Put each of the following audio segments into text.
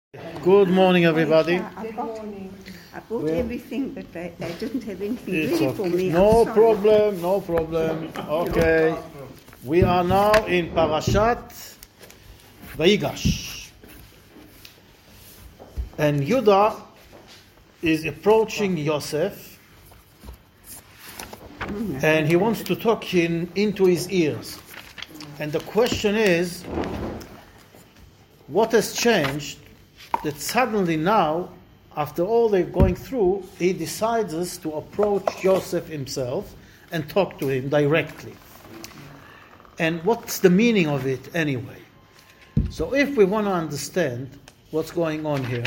Good morning, everybody. Good morning. I bought everything, but they didn't have anything It's ready okay. for me. No I'm sorry. problem, no problem. Okay. We are now in Parashat Vayigash. And Judah is approaching Yosef, and he wants to talk into his ears. And the question is, what has changed that suddenly now, after all they're going through, he decides to approach Joseph himself and talk to him directly. And what's the meaning of it anyway? So if we want to understand what's going on here,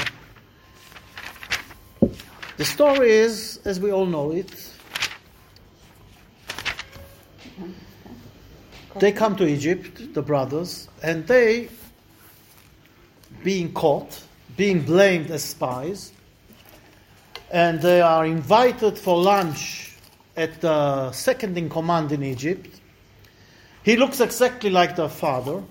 the story is, as we all know it, they come to Egypt, the brothers, and they, being caught, being blamed as spies, and they are invited for lunch at the second in command in Egypt. He looks exactly like their father.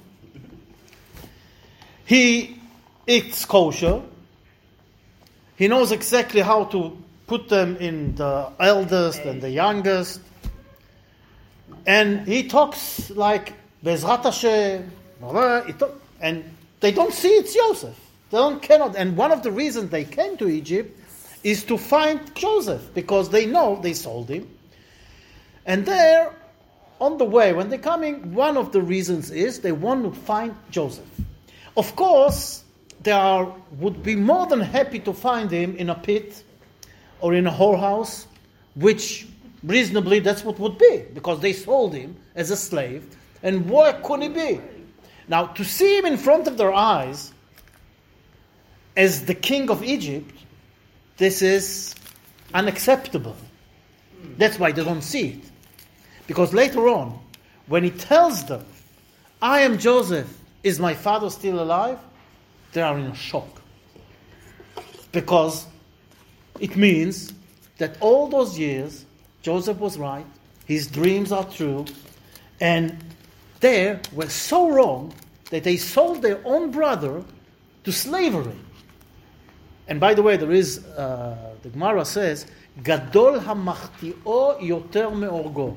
He eats kosher. He knows exactly how to put them in the eldest and the youngest. And he talks like Bezrat Hashem, and they don't see it's Joseph. They cannot. And one of the reasons they came to Egypt is to find Joseph, because they know they sold him. And there, on the way, when they're coming, one of the reasons is they want to find Joseph. Of course, would be more than happy to find him in a pit or in a whorehouse, which reasonably that's what would be, because they sold him as a slave. And where could he be? Now, to see him in front of their eyes as the king of Egypt, this is unacceptable. That's why they don't see it. Because later on, when he tells them, I am Joseph, is my father still alive? They are in a shock. Because it means that all those years, Joseph was right, his dreams are true, and they were so wrong that they sold their own brother to slavery. And by the way, there is, the Gemara says, Gadol hamachti'o yoter me'orgo.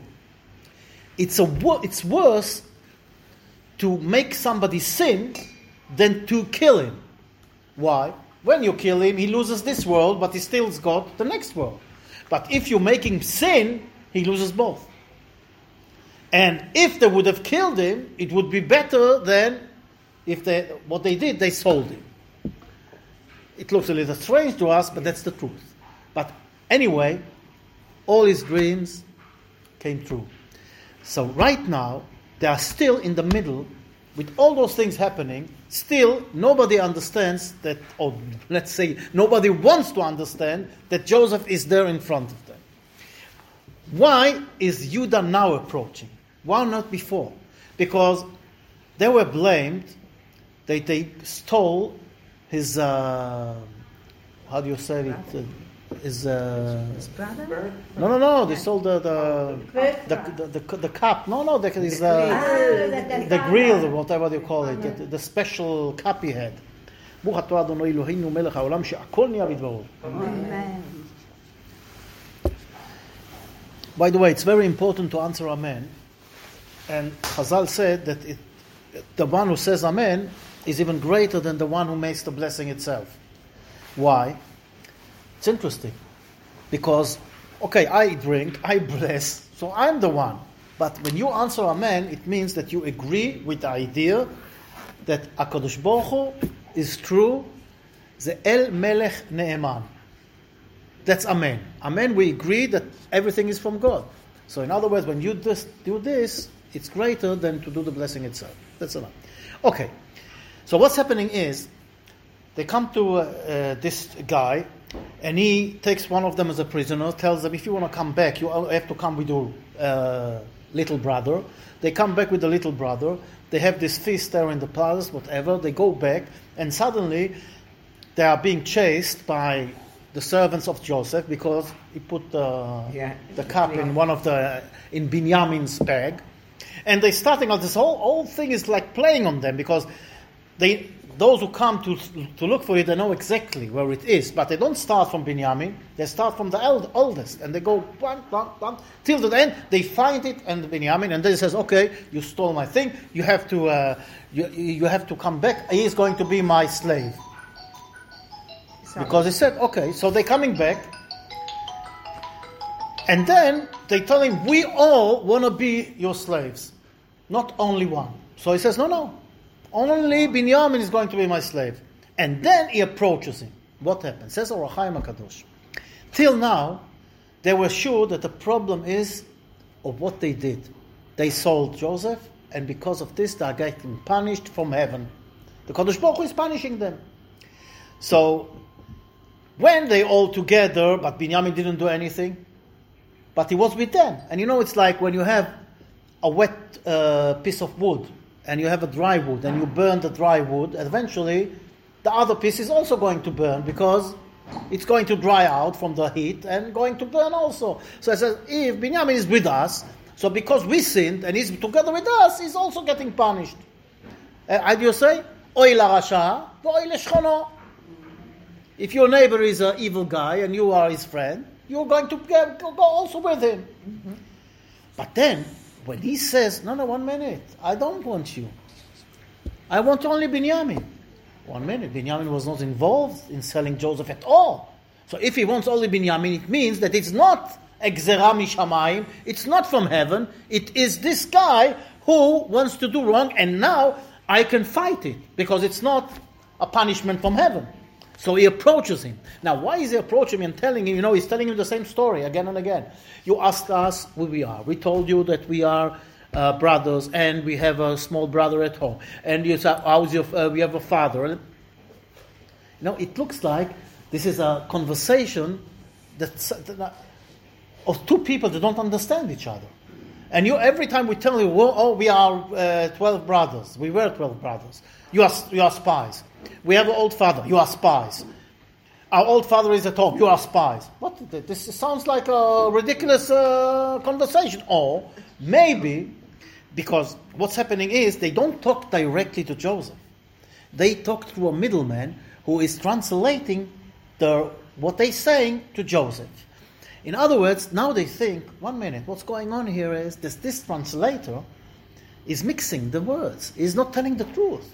It's worse to make somebody sin than to kill him. Why? When you kill him, he loses this world, but he still's got the next world. But if you make him sin, he loses both. And if they would have killed him, it would be better than what they did, they sold him. It looks a little strange to us, but that's the truth. But anyway, all his dreams came true. So right now, they are still in the middle, with all those things happening, still nobody understands that, or let's say nobody wants to understand that Joseph is there in front of them. Why is Judah now approaching? Why not before? Because they were blamed that they stole his, how do you say it? His Brother? No. They stole the cup. The grill, whatever you call it. The special cup he had. Amen. By the way, it's very important to answer Amen. And Chazal said that the one who says Amen is even greater than the one who makes the blessing itself. Why? It's interesting. Because, okay, I drink, I bless, so I'm the one. But when you answer Amen, it means that you agree with the idea that HaKadosh Baruch Hu is true, the El Melech Ne'eman. That's Amen. Amen, we agree that everything is from God. So in other words, when you just do this, it's greater than to do the blessing itself. That's enough. Okay. So what's happening is, they come to this guy, and he takes one of them as a prisoner, tells them, if you want to come back, you have to come with your little brother. They come back with the little brother. They have this feast there in the palace, whatever. They go back, and suddenly they are being chased by the servants of Joseph, because he put the cup in in Binyamin's bag. And they're starting out, this whole thing is like playing on them, because those who come to look for it, they know exactly where it is, but they don't start from Binyamin. They start from the oldest, and they go till the end. They find it and Binyamin, and then he says, "Okay, you stole my thing. You have to you have to come back. He is going to be my slave." Because he said, "Okay." So they're coming back, and then they tell him, "We all want to be your slaves, not only one." So he says, "No. Only Binyamin is going to be my slave." And then he approaches him. What happened? Says Or HaChaim HaKadosh. Till now, they were sure that the problem is of what they did. They sold Joseph, and because of this, they are getting punished from heaven. The Kadosh Baruch Hu is punishing them. So, when they all together, but Binyamin didn't do anything, but he was with them. And it's like when you have a wet piece of wood, and you have a dry wood, and you burn the dry wood, eventually the other piece is also going to burn because it's going to dry out from the heat and going to burn also. So it says, if Binyamin is with us, so because we sinned and he's together with us, he's also getting punished. How do you say? Oy la rasha, oy le shchono. If your neighbor is an evil guy and you are his friend, you're going to go also with him. Mm-hmm. But then, when he says, no, 1 minute, I don't want you. I want only Binyamin. 1 minute, Binyamin was not involved in selling Joseph at all. So if he wants only Binyamin, it means that it's not Exera Mishamayim, it's not from heaven, it is this guy who wants to do wrong, and now I can fight it, because it's not a punishment from heaven. So he approaches him. Now, why is he approaching him and telling him, he's telling him the same story again and again. You asked us who we are. We told you that we are brothers, and we have a small brother at home. And you said, we have a father. It looks like this is a conversation of two people that don't understand each other. And every time we tell you, we are 12 brothers. We were 12 brothers. You are spies. We have an old father. You are spies. Our old father is at home. You are spies. What? This sounds like a ridiculous conversation. Or maybe because what's happening is they don't talk directly to Joseph. They talk through a middleman who is translating what they're saying to Joseph. In other words, now they think, 1 minute, what's going on here is this translator is mixing the words. He's not telling the truth.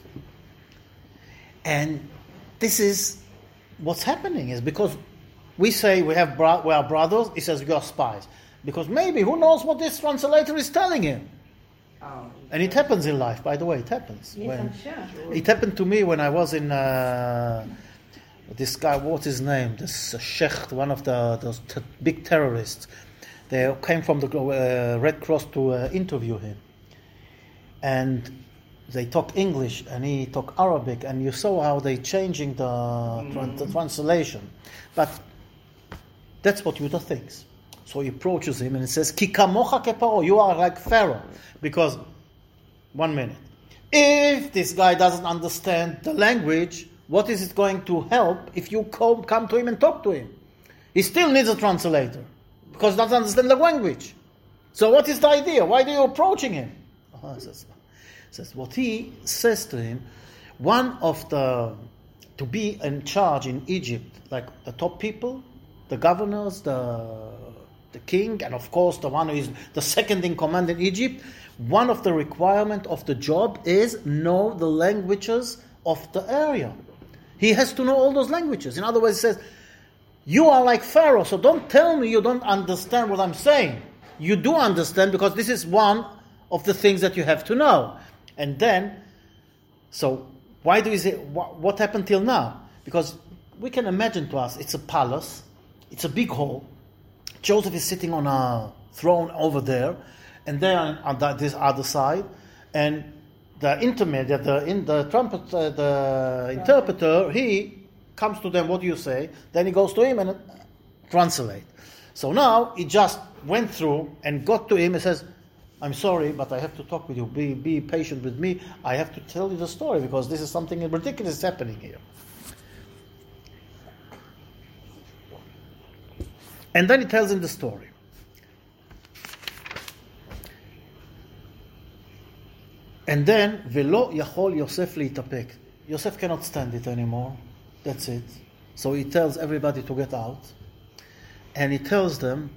And this is what's happening, is because we say we are brothers, he says we are spies. Because maybe, who knows what this translator is telling him? Oh. And it happens in life, by the way, it happens. Yes, I'm sure. It happened to me when I was in, this guy, what's his name? This Sheikh, one of those big terrorists. They came from the Red Cross to interview him. And they talk English and he talk Arabic, and you saw how they changing the translation. But that's what Judah thinks. So he approaches him and he says, Ki kamocha keparo, you are like Pharaoh. Because, 1 minute, if this guy doesn't understand the language, what is it going to help if you come to him and talk to him? He still needs a translator because he doesn't understand the language. So what is the idea? Why are you approaching him? Says what he says to him, to be in charge in Egypt, like the top people, the governors, the king, and of course the one who is the second in command in Egypt, one of the requirements of the job is know the languages of the area. He has to know all those languages. In other words, he says, you are like Pharaoh, so don't tell me you don't understand what I'm saying. You do understand, because this is one of the things that you have to know. And then, so why do you say, what happened till now? Because we can imagine to us, it's a palace, it's a big hall, Joseph is sitting on a throne over there, and there on this other side, and the intermediate, the interpreter, he comes to them, what do you say? Then he goes to him and translate. So now he just went through and got to him and says, I'm sorry, but I have to talk with you. Be patient with me. I have to tell you the story because this is something ridiculous happening here. And then he tells him the story. And then, Velo Yachol Yosef Leitapek. Yosef cannot stand it anymore. That's it. So he tells everybody to get out. And he tells them,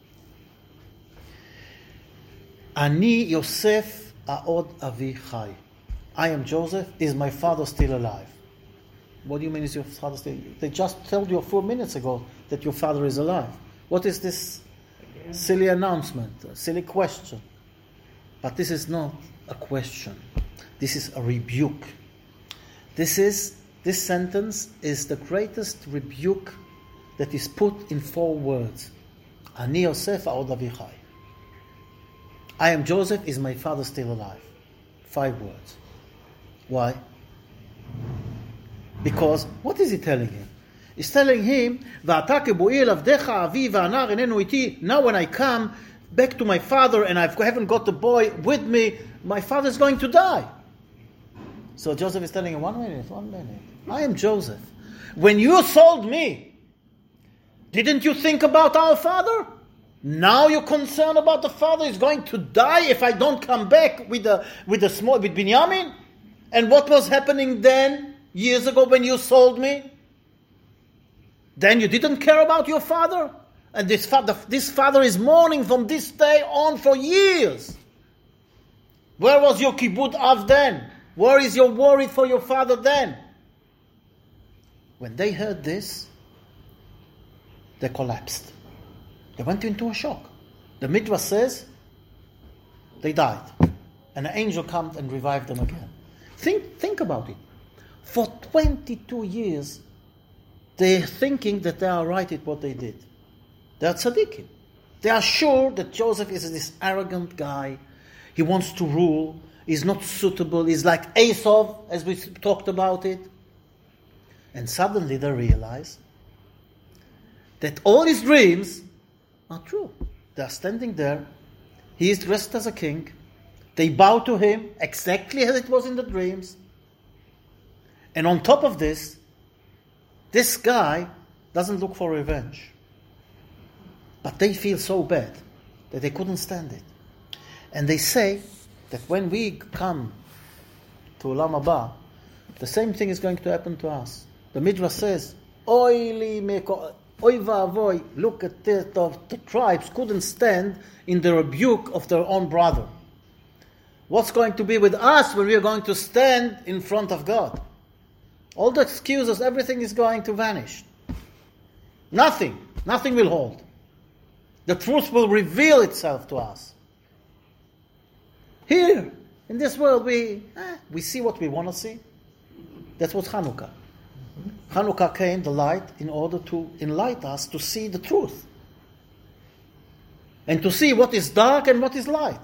Ani Yosef ha'od avi chai. I am Joseph. Is my father still alive? What do you mean is your father still alive? They just told you a few minutes ago that your father is alive. What is this silly announcement, a silly question? But this is not a question. This is a rebuke. This sentence is the greatest rebuke that is put in 4 words. Ani Yosef ha'od avi chai. I am Joseph. Is my father still alive? 5 words. Why? Because what is he telling him? He's telling him, now when I come back to my father and I haven't got the boy with me, my father is going to die. So Joseph is telling him, one minute. I am Joseph. When you sold me, didn't you think about our father? Now you're concerned about the father is going to die if I don't come back with Binyamin? And what was happening then, years ago when you sold me? Then you didn't care about your father? And this father is mourning from this day on for years. Where was your kibbud av then? Where is your worry for your father then? When they heard this, they collapsed. They went into a shock. The Midrash says they died. And an angel comes and revived them again. Think about it. For 22 years, they're thinking that they are right at what they did. They are tzaddikim. They are sure that Joseph is this arrogant guy. He wants to rule. He's not suitable. He's like Esau, as we talked about it. And suddenly they realize that all his dreams are true. They are standing there. He is dressed as a king. They bow to him exactly as it was in the dreams. And on top of this guy doesn't look for revenge. But they feel so bad that they couldn't stand it. And they say that when we come to Olam Haba, the same thing is going to happen to us. The Midrash says, Oy va'avoy, look at the tribes couldn't stand in the rebuke of their own brother. What's going to be with us when we are going to stand in front of God? All the excuses, everything is going to vanish. Nothing will hold. The truth will reveal itself to us. Here, in this world, we see what we want to see. That's what Hanukkah. Hanukkah came, the light, in order to enlighten us to see the truth. And to see what is dark and what is light.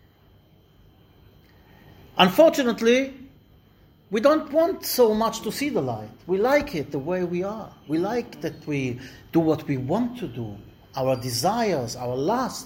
Unfortunately, we don't want so much to see the light. We like it the way we are. We like that we do what we want to do, our desires, our lust.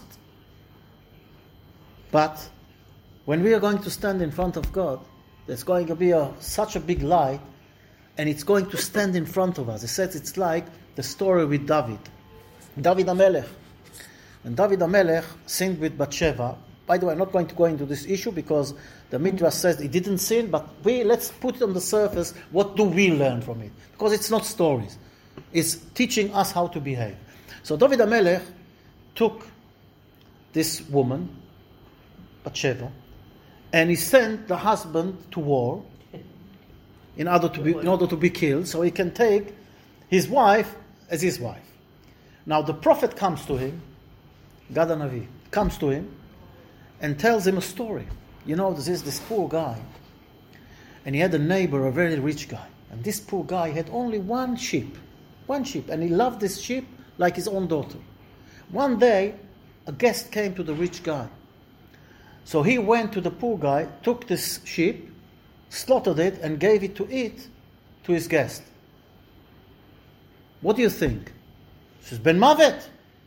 But when we are going to stand in front of God, there's going to be such a big light, and it's going to stand in front of us. It says it's like the story with David HaMelech. And David HaMelech sinned with Bathsheba. By the way, I'm not going to go into this issue because the Midrash says he didn't sin, but let's put it on the surface. What do we learn from it? Because it's not stories. It's teaching us how to behave. So David HaMelech took this woman, Bathsheba, and he sent the husband to war in order to be killed, so he can take his wife as his wife. Now the prophet comes to him, Gad HaNavi, comes to him and tells him a story. This poor guy, and he had a neighbor, a very rich guy, and this poor guy had only one sheep, and he loved this sheep like his own daughter. One day, a guest came to the rich guy. So he went to the poor guy, took this sheep, slaughtered it, and gave it to eat to his guest. What do you think? He says, Ben Mavet.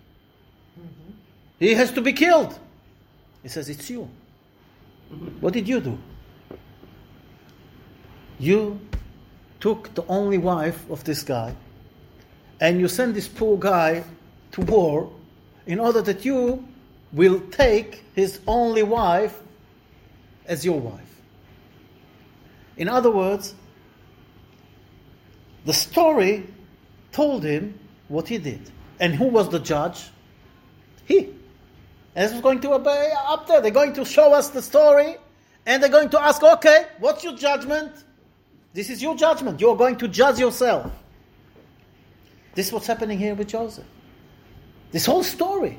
He has to be killed. He says, it's you. What did you do? You took the only wife of this guy, and you sent this poor guy to war in order that you will take his only wife as your wife. In other words, The story told him what he did. And who was the judge? He. And this was going to be up there. They're going to show us the story, and they're going to ask, okay, what's your judgment? This is your judgment. You're going to judge yourself. This is what's happening here with Joseph. This whole story.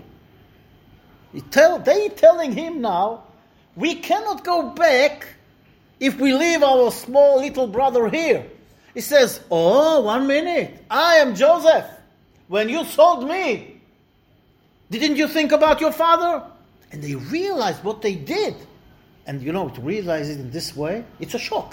They telling him now, we cannot go back if we leave our small little brother here. He says, 1 minute. I am Joseph. When you sold me, didn't you think about your father? And they realized what they did. And to realize it in this way, it's a shock.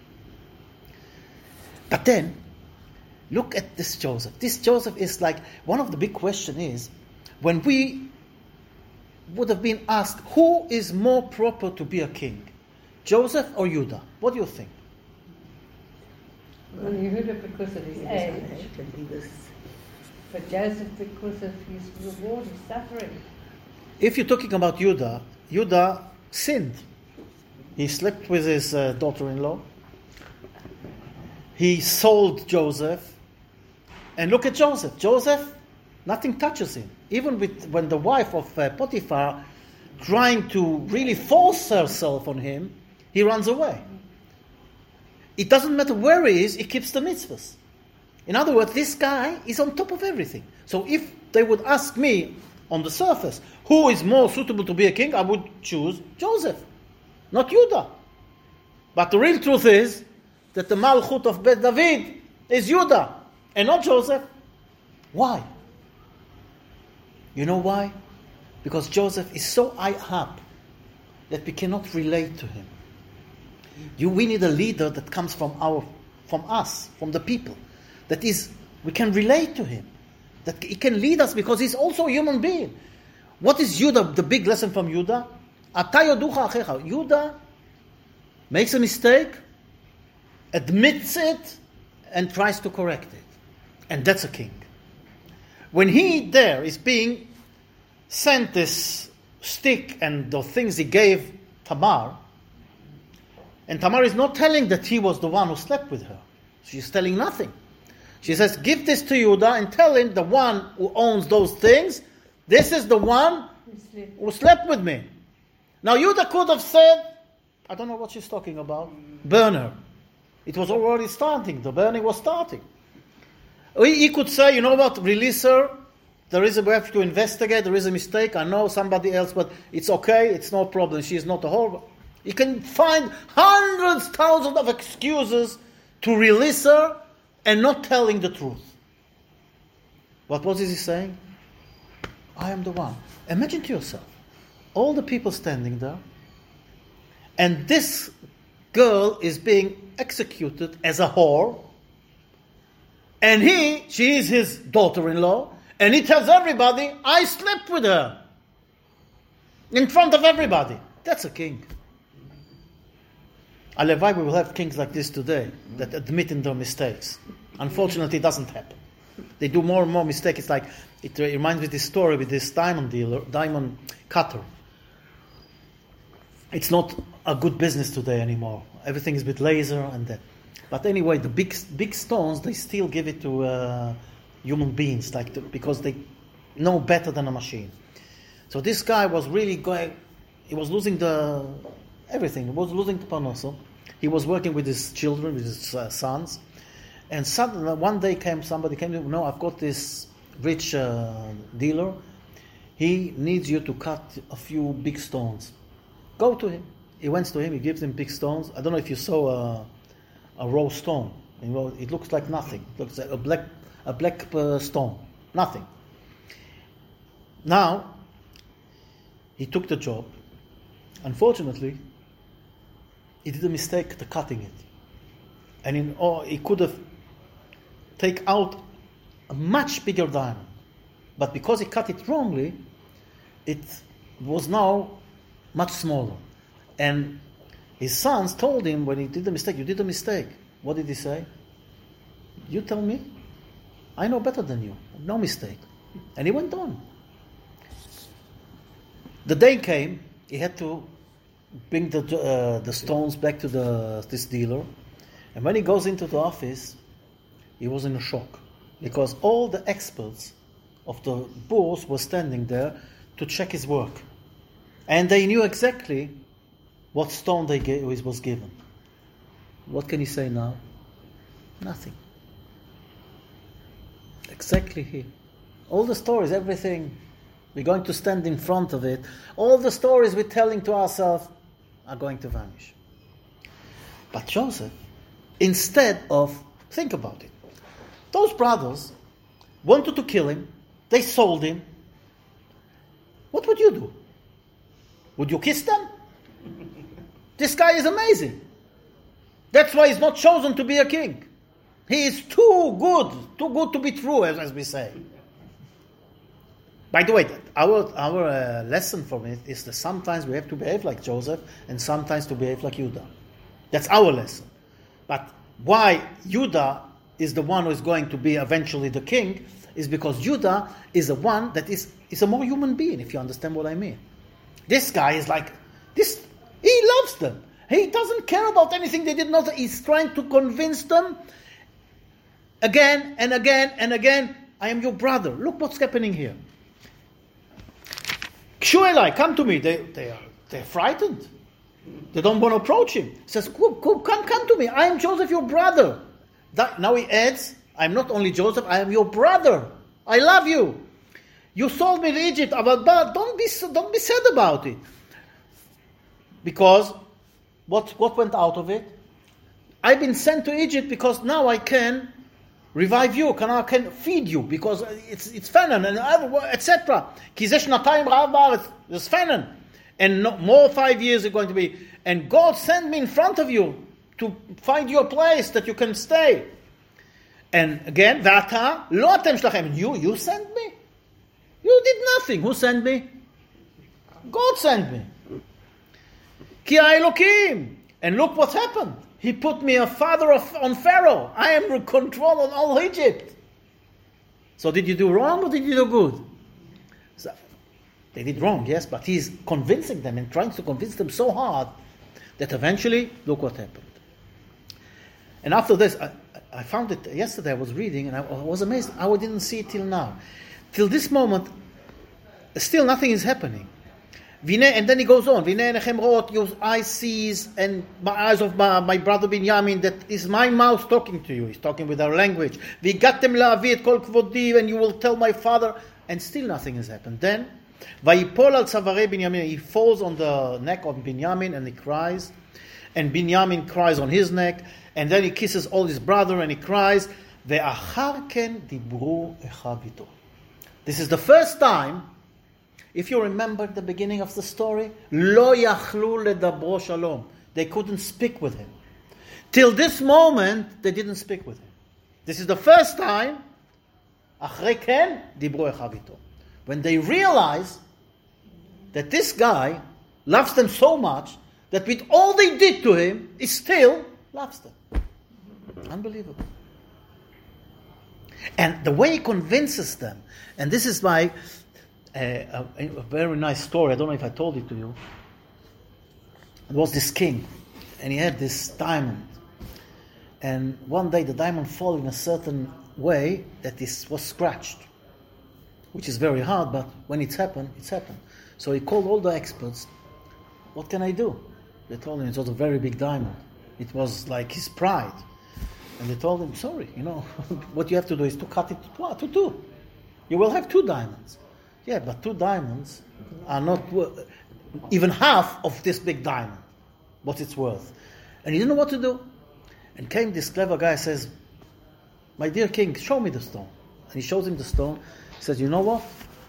But then, look at this Joseph. This Joseph is like, one of the big questions is, when we would have been asked, who is more proper to be a king? Joseph or Judah? What do you think? Well, Yehuda because of his age, but Joseph because of his reward, his suffering. If you're talking about Judah sinned. He slept with his daughter-in-law. He sold Joseph. And look at Joseph. Joseph, nothing touches him. Even when the wife of Potiphar trying to really force herself on him, he runs away. It doesn't matter where he is, he keeps the mitzvahs. In other words, this guy is on top of everything. So if they would ask me on the surface, who is more suitable to be a king, I would choose Joseph, not Judah. But the real truth is that the Malchut of Bet David is Judah and not Joseph. Why? You know why? Because Joseph is so high up that we cannot relate to him. We need a leader that comes from us, from the people. That is, we can relate to him. That he can lead us because he's also a human being. What is Judah, the big lesson from Judah? Judah makes a mistake, admits it, and tries to correct it. And that's a king. When he there is being sent this stick and the things he gave Tamar, and Tamar is not telling that he was the one who slept with her. She's telling nothing. She says, give this to Judah and tell him the one who owns those things, this is the one who slept with me. Now Judah could have said, I don't know what she's talking about, burn her. It was already starting. The burning was starting. He could say, you know what, release her. We have to investigate. There is a mistake. I know somebody else, but it's okay. It's no problem. She is not a whore. You can find hundreds, thousands of excuses to release her and not telling the truth. What was he saying? I am the one. Imagine to yourself, all the people standing there, and this girl is being executed as a whore, and she is his daughter-in-law, and he tells everybody, I slept with her. In front of everybody. That's a king. Alevai, we will have kings like this today, that admit in their mistakes. Unfortunately, it doesn't happen. They do more and more mistakes. It's like, it reminds me of this story with this diamond cutter. It's not a good business today anymore. Everything is with laser and that. But anyway, the big stones, they still give it to human beings, because they know better than a machine. So this guy was really he was losing everything. He was losing the parnasa. He was working with his children, with his sons. And suddenly, one day somebody came to him, no, I've got this rich dealer. He needs you to cut a few big stones. Go to him. He went to him, he gives him big stones. I don't know if you saw a raw stone. It looks like nothing. It looks like a black stone. Nothing. Now, he took the job. Unfortunately, he did a mistake to cutting it. And he could have taken out a much bigger diamond. But because he cut it wrongly, it was now much smaller. And his sons told him when he did the mistake, you did a mistake. What did he say? You tell me. I know better than you. No mistake. And he went on. The day came, he had to bring the stones back to this dealer. And when he goes into the office, he was in a shock. Because all the experts of the bourse were standing there to check his work. And they knew exactly what stone was given. What can he say now? Nothing. Exactly here. All the stories, everything, we're going to stand in front of it. All the stories we're telling to ourselves are going to vanish. But Joseph, instead of, think about it, those brothers wanted to kill him, they sold him. What would you do? Would you kiss them? This guy is amazing. That's why he's not chosen to be a king. He is too good to be true, as we say. By the way, our lesson from it is that sometimes we have to behave like Joseph and sometimes to behave like Judah. That's our lesson. But why Judah is the one who is going to be eventually the king is because Judah is the one that is a more human being, if you understand what I mean. This guy is like this. He loves them. He doesn't care about anything they did not. He's trying to convince them again and again and again. I am your brother. Look what's happening here. Kshuelai, come to me. They're frightened. They don't want to approach him. He says, come to me. I am Joseph, your brother. Now he adds, I'm not only Joseph, I am your brother. I love you. You sold me to Egypt, but don't be sad about it. Because what went out of it? I've been sent to Egypt because now I can revive you, I can feed you, because it's famine, and etc. There's famine. And more 5 years are going to be. And God sent me in front of you to find you a place that you can stay. And again, Vata, lo atem shlachem. You sent me? You did nothing. Who sent me? God sent me. Ki Elokim. And look what happened. He put me a father on Pharaoh. I am in control on all Egypt. So did you do wrong or did you do good? So, they did wrong, yes, but he's convincing them and trying to convince them so hard that eventually, look what happened. And after this, I found it yesterday. I was reading and I was amazed. I didn't see it till now. Till this moment, still nothing is happening. And then he goes on. Your eyes sees, and my eyes of my brother Binyamin, that is my mouth talking to you. He's talking with our language. And you will tell my father, and still nothing has happened. Then, he falls on the neck of Binyamin and he cries. And Binyamin cries on his neck. And then he kisses all his brother and he cries. This is the first time. If you remember the beginning of the story, lo yachlu ledabro shalom. They couldn't speak with him. Till this moment, they didn't speak with him. This is the first time, achrei ken dibro echav ito. When they realize that this guy loves them so much that with all they did to him, he still loves them. Unbelievable. And the way he convinces them, and this is my a very nice story. I don't know if I told it to you. There was this king, and he had this diamond. And one day the diamond fell in a certain way that this was scratched, which is very hard, but when it's happened, it's happened. So he called all the experts. What can I do? They told him it was a very big diamond. It was like his pride. And they told him, sorry, what you have to do is to cut it to two. You will have 2 diamonds. Yeah, but 2 diamonds are not even half of this big diamond, what it's worth. And he didn't know what to do. And came this clever guy, says, my dear king, show me the stone. And he shows him the stone. He says, you know what?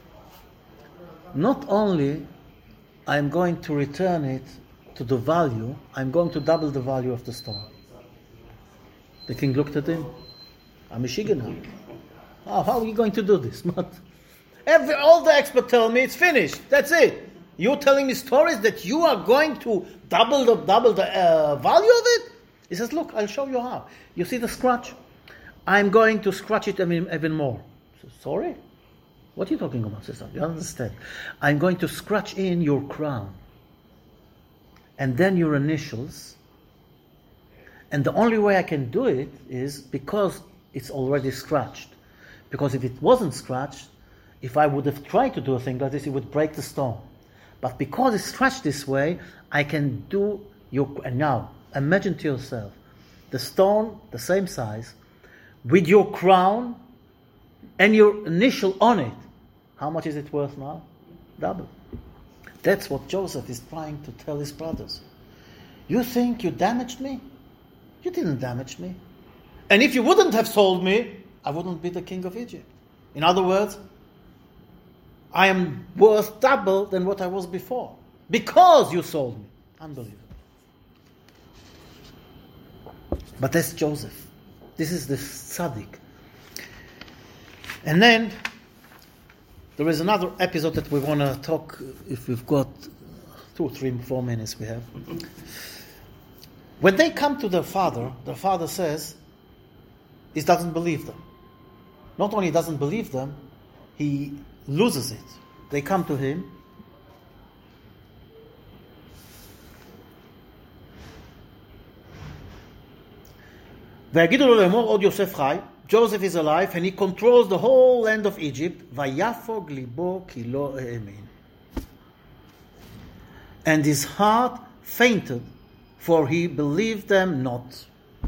Not only I'm going to return it to the value, I'm going to double the value of the stone. The king looked at him. I'm a Shigenah. How are you going to do this? All the experts tell me it's finished. That's it. You're telling me stories that you are going to double the value of it? He says, look, I'll show you how. You see the scratch? I'm going to scratch it even more. Says, sorry? What are you talking about? Says, you understand? I'm going to scratch in your crown. And then your initials. And the only way I can do it is because it's already scratched. Because if it wasn't scratched, if I would have tried to do a thing like this, it would break the stone. But because it's scratched this way, I can do and now, imagine to yourself, the stone, the same size, with your crown and your initial on it. How much is it worth now? Double. That's what Joseph is trying to tell his brothers. You think you damaged me? You didn't damage me. And if you wouldn't have sold me, I wouldn't be the king of Egypt. In other words, I am worth double than what I was before. Because you sold me. Unbelievable. But that's Joseph. This is the tzaddik. And then there is another episode that we want to talk, if we've got 2, 3, 4 minutes we have. When they come to their father says, he doesn't believe them. Not only doesn't believe them, he loses it. They come to him. Joseph is alive and he controls the whole land of Egypt. And his heart fainted, for he believed them not.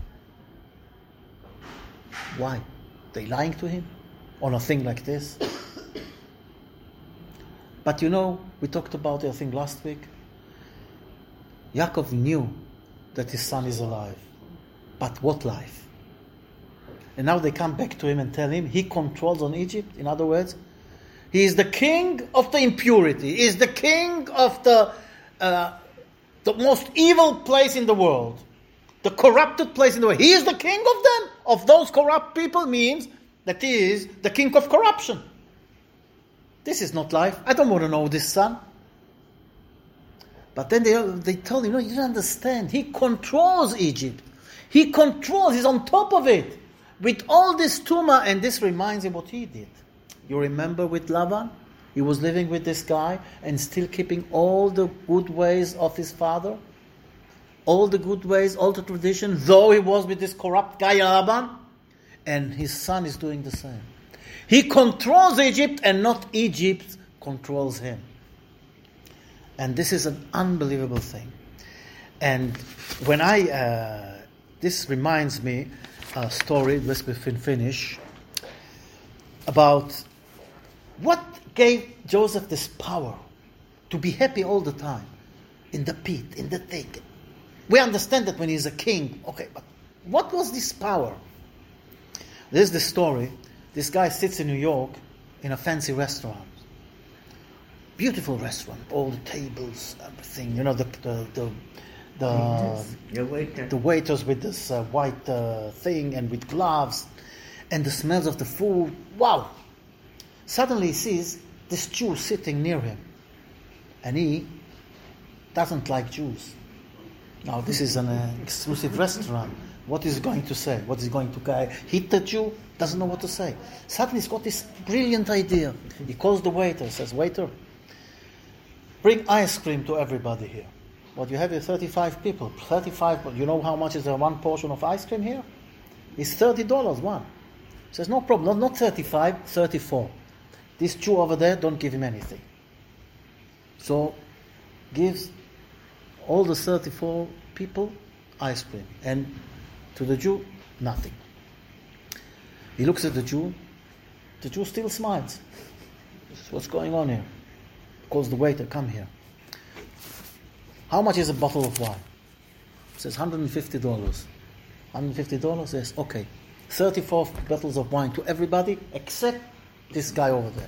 Why? They lying to him on a thing like this? But we talked about it, I think, last week. Yaakov knew that his son is alive. But what life? And now they come back to him and tell him he controls on Egypt. In other words, he is the king of the impurity. He is the king of the most evil place in the world. The corrupted place in the world. He is the king of them. Of those corrupt people means that he is the king of corruption. This is not life. I don't want to know this son. But then they told him, no, you don't understand. He controls Egypt. He controls, he's on top of it. With all this tumah, and this reminds him what he did. You remember with Laban? He was living with this guy and still keeping all the good ways of his father. All the good ways, all the tradition, though he was with this corrupt guy Laban. And his son is doing the same. He controls Egypt and not Egypt controls him. And this is an unbelievable thing. And when this reminds me a story, let's finish, about what gave Joseph this power to be happy all the time, in the pit, in the thick. We understand that when he's a king, okay, but what was this power? There's the story. This guy sits in New York in a fancy restaurant. Beautiful restaurant, all the tables, everything, the waiters with this white thing and with gloves, and the smells of the food. Wow! Suddenly he sees this Jew sitting near him, and he doesn't like Jews. Now this is an exclusive restaurant. What is he going to say? What is he going to hit the Jew? Doesn't know what to say. Suddenly he's got this brilliant idea. He calls the waiter, says, "Waiter, bring ice cream to everybody here." What you have here, 35 people. 35, you know how much is one portion of ice cream here? It's $30 one. He says, no problem, not 35, 34. This Jew over there, don't give him anything. So, gives all the 34 people ice cream. And to the Jew, nothing. He looks at the Jew still smiles. What's going on here? Calls the waiter, come here. How much is a bottle of wine? He says $150. $150? Yes, okay. 34 bottles of wine to everybody except this guy over there.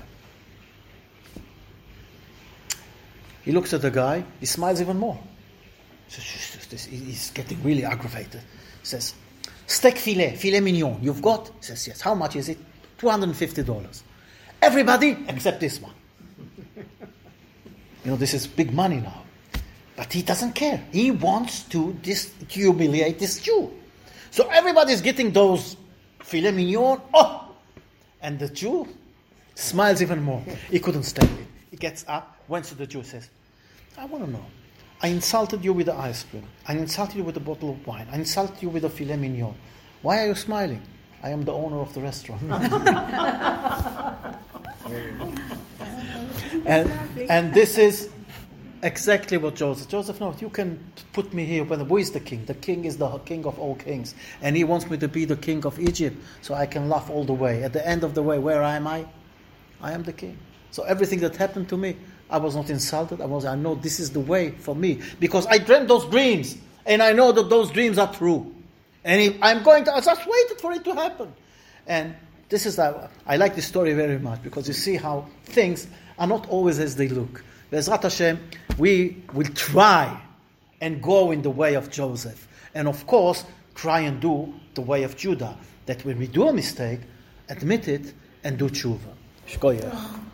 He looks at the guy, he smiles even more. He's getting really aggravated. He says, steak filet mignon, you've got? He says, yes. How much is it? $250. Everybody except this one. This is big money now. But he doesn't care. He wants to humiliate this Jew. So everybody's getting those filet mignon. Oh! And the Jew smiles even more. He couldn't stand it. He gets up, went to the Jew, says, I want to know. I insulted you with the ice cream. I insulted you with a bottle of wine. I insulted you with a filet mignon. Why are you smiling? I am the owner of the restaurant. and this is exactly what Joseph, no, you can put me here, but who is the king? The king is the king of all kings. And he wants me to be the king of Egypt, so I can laugh all the way. At the end of the way, where am I? I am the king. So everything that happened to me, I was not insulted. I know this is the way for me. Because I dreamt those dreams, and I know that those dreams are true. And I just waited for it to happen. And this is, I like this story very much, because you see how things are not always as they look. Be'ezrat Hashem, we will try and go in the way of Joseph. And of course, try and do the way of Judah. That when we do a mistake, admit it and do tshuva. Shkoyach.